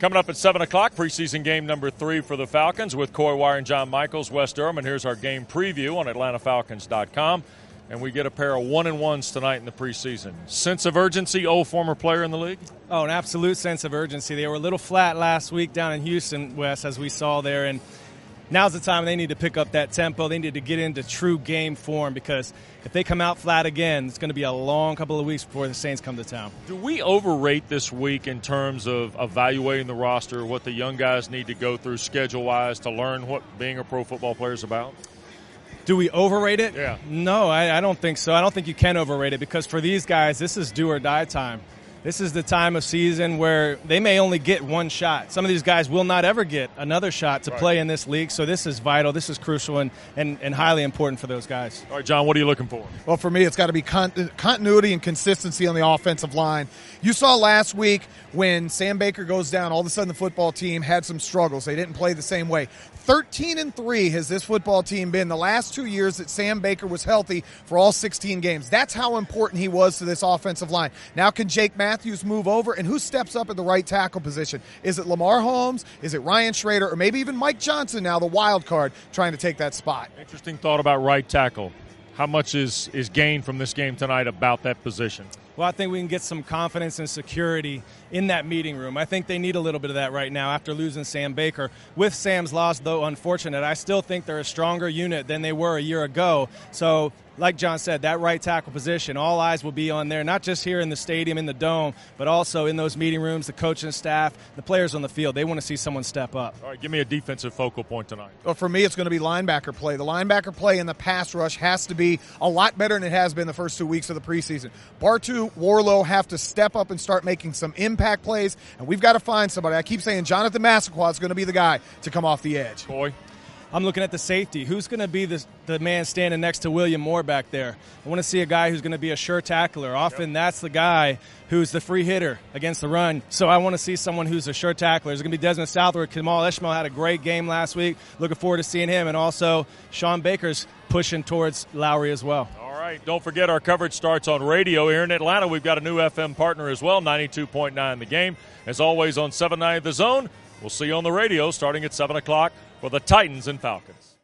Coming up at 7 o'clock, preseason game number 3 for the Falcons with Coy Wire and John Michaels, Wes Durham. And here's our game preview on AtlantaFalcons.com. And we get a pair of 1-1s tonight in the preseason. Sense of urgency, former player in the league? Oh, an absolute sense of urgency. They were a little flat last week down in Houston, Wes, as we saw there. And now's the time they need to pick up that tempo. They need to get into true game form, because if they come out flat again, it's going to be a long couple of weeks before the Saints come to town. Do we overrate this week in terms of evaluating the roster, what the young guys need to go through schedule-wise to learn what being a pro football player is about? Do we overrate it? Yeah. No, I don't think so. I don't think you can overrate it, because for these guys, this is do or die time. This is the time of season where they may only get one shot. Some of these guys will not ever get another shot to play in this league, so this is vital, this is crucial, and highly important for those guys. All right, John, what are you looking for? Well, for me, it's got to be continuity and consistency on the offensive line. You saw last week when Sam Baker goes down, all of a sudden the football team had some struggles. They didn't play the same way. 13-3 has this football team been the last 2 years that Sam Baker was healthy for all 16 games. That's how important he was to this offensive line. Now can Jake Matthews move over? And who steps up at the right tackle position? Is it Lamar Holmes? Is it Ryan Schrader? Or maybe even Mike Johnson now, the wild card, trying to take that spot? Interesting thought about right tackle. How much is gained from this game tonight about that position? Well, I think we can get some confidence and security in that meeting room. I think they need a little bit of that right now after losing Sam Baker. With Sam's loss, though unfortunate, I still think they're a stronger unit than they were a year ago. So, like John said, that right tackle position, all eyes will be on there, not just here in the stadium, in the dome, but also in those meeting rooms, the coaching staff, the players on the field. They want to see someone step up. All right, give me a defensive focal point tonight. Well, for me, it's going to be linebacker play. The linebacker play in the pass rush has to be a lot better than it has been the first 2 weeks of the preseason. Bartu, Warlow have to step up and start making some impact plays, and we've got to find somebody. I keep saying Jonathan Massaquoi is going to be the guy to come off the edge. Coy? I'm looking at the safety. Who's going to be the man standing next to William Moore back there? I want to see a guy who's going to be a sure tackler. Often that's the guy who's the free hitter against the run. So I want to see someone who's a sure tackler. There's going to be Desmond Southworth. Kamal Ishmael had a great game last week. Looking forward to seeing him. And also Sean Baker's pushing towards Lowry as well. All right, don't forget our coverage starts on radio. Here in Atlanta, we've got a new FM partner as well, 92.9 The Game. As always on 790 The Zone. We'll see you on the radio starting at 7 o'clock for the Titans and Falcons.